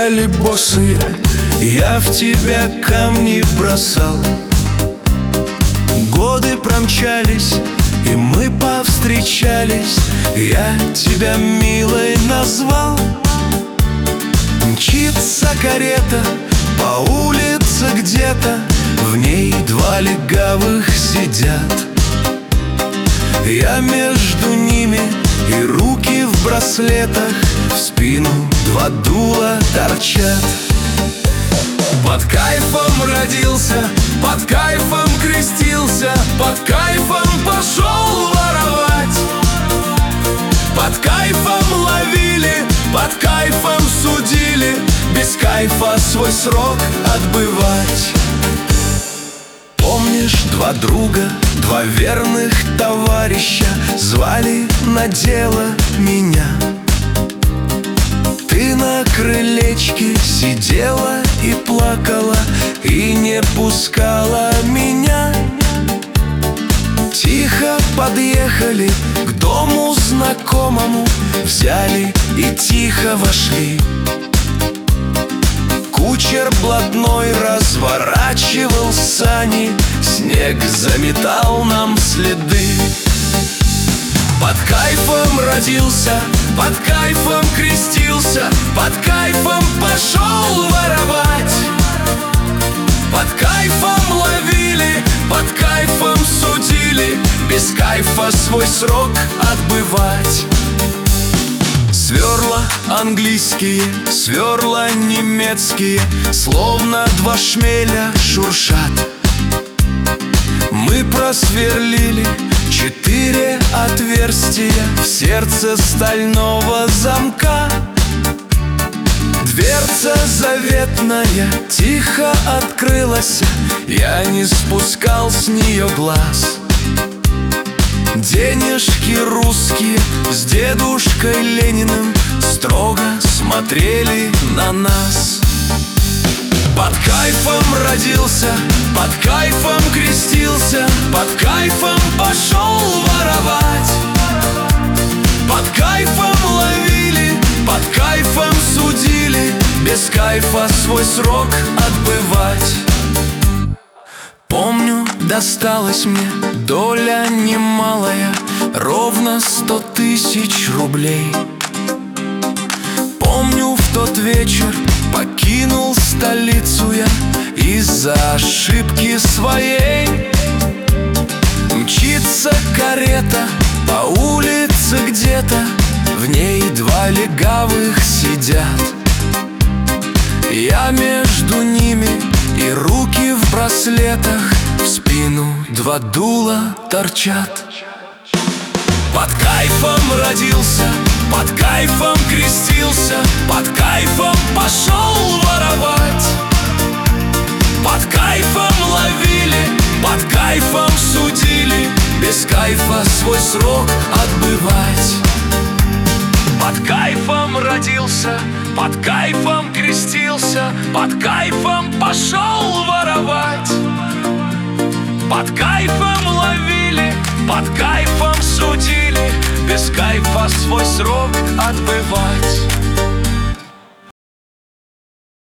стояли босые, я в тебя камни бросал. Годы промчались, и мы повстречались, я тебя милой назвал. Мчится карета по улице где-то, в ней два легавых сидят. Я между ними, и руки в браслетах, в спину два дула торчат. Под кайфом родился, под кайфом крестился, под кайфом пошел воровать. Под кайфом ловили, под кайфом судили, без кайфа свой срок отбывать. Помнишь, два друга, два верных товарища звали на дело меня? Ты на крылечке сидела и плакала, и не пускала меня. Тихо подъехали к дому знакомому, взяли и тихо вошли. Кучер блатной разворачивал сани, снег заметал нам следы. Под кайфом родился, под кайфом крестился, под кайфом пошел воровать. Под кайфом ловили, под кайфом судили, без кайфа свой срок отбывать. Сверла английские, сверла немецкие, словно два шмеля шуршат. Мы просверлили 4 отверстия в сердце стального замка. Дверца заветная тихо открылась, я не спускал с нее глаз. Денежки русские с дедушкой Лениным строго смотрели на нас. Под кайфом родился, под кайфом крестился, под кайфом пошел воровать. Под кайфом ловили, под кайфом судили, без кайфа свой срок отбывать. Помню, досталась мне доля немалая, ровно 100 тысяч рублей. Помню, в тот вечер покинул столицу я из-за ошибки своей. Мчится карета по улице где-то, в ней два легавых сидят. Я между ними, и руки в браслетах, в спину два дула торчат. Под кайфом родился, под кайфом крестился, под кайфом пошел воровать. Под кайфом ловили, под кайфом судили, без кайфа свой срок отбывать. Под кайфом родился, под кайфом крестился, под кайфом пошел воровать. Под кайфом ловили, под кайфом судили, без кайфа свой срок отбывать.